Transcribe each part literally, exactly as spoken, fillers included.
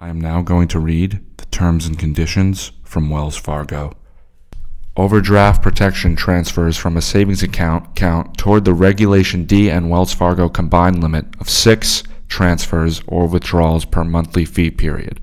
I am now going to read the terms and conditions from Wells Fargo. Overdraft protection transfers from a savings account count toward the Regulation D and Wells Fargo combined limit of six transfers or withdrawals per monthly fee period.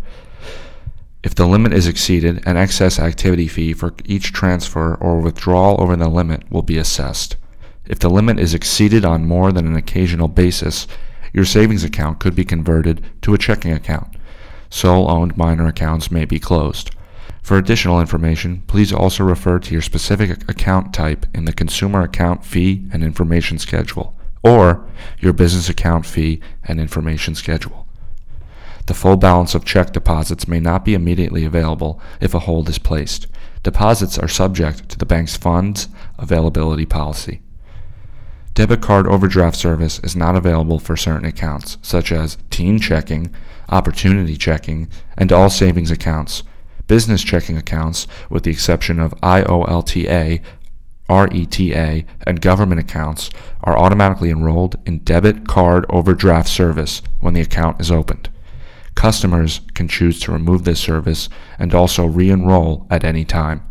If the limit is exceeded, an excess activity fee for each transfer or withdrawal over the limit will be assessed. If the limit is exceeded on more than an occasional basis, your savings account could be converted to a checking account. Sole-owned minor accounts may be closed. For additional information, please also refer to your specific account type in the Consumer Account Fee and Information Schedule, or your Business Account Fee and Information Schedule. The full balance of check deposits may not be immediately available if a hold is placed. Deposits are subject to the bank's funds availability policy. Debit card overdraft service is not available for certain accounts, such as teen checking, opportunity checking, and all savings accounts. Business checking accounts, with the exception of I O L T A, R E T A, and government accounts, are automatically enrolled in debit card overdraft service when the account is opened. Customers can choose to remove this service and also re-enroll at any time.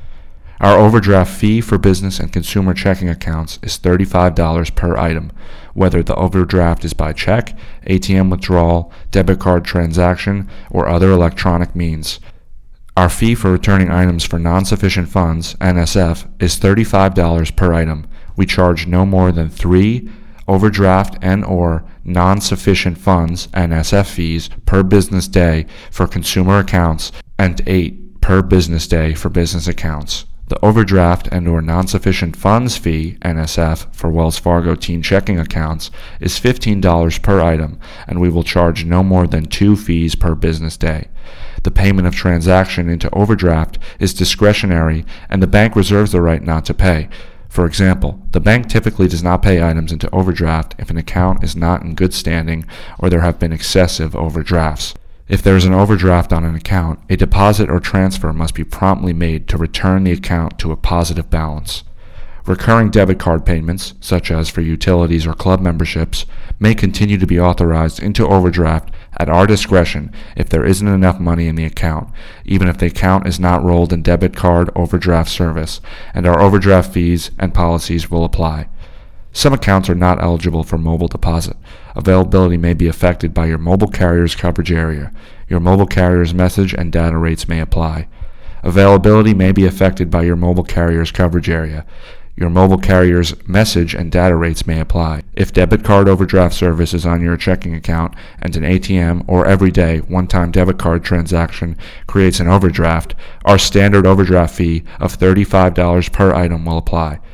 Our overdraft fee for business and consumer checking accounts is thirty-five dollars per item, whether the overdraft is by check, A T M withdrawal, debit card transaction, or other electronic means. Our fee for returning items for non-sufficient funds, N S F, is thirty-five dollars per item. We charge no more than three overdraft and or non-sufficient funds, N S F, fees per business day for consumer accounts and eight per business day for business accounts. The overdraft and or non-sufficient funds fee, N S F, for Wells Fargo teen checking accounts is fifteen dollars per item, and we will charge no more than two fees per business day. The payment of transaction into overdraft is discretionary, and the bank reserves the right not to pay. For example, the bank typically does not pay items into overdraft if an account is not in good standing or there have been excessive overdrafts. If there is an overdraft on an account, a deposit or transfer must be promptly made to return the account to a positive balance. Recurring debit card payments, such as for utilities or club memberships, may continue to be authorized into overdraft at our discretion if there isn't enough money in the account, even if the account is not rolled in debit card overdraft service, and our overdraft fees and policies will apply. Some accounts are not eligible for mobile deposit. Availability may be affected by your mobile carrier's coverage area. Your mobile carrier's message and data rates may apply. Availability may be affected by your mobile carrier's coverage area. Your mobile carrier's message and data rates may apply. If debit card overdraft service is on your checking account and an A T M or everyday one-time debit card transaction creates an overdraft, our standard overdraft fee of thirty-five dollars per item will apply.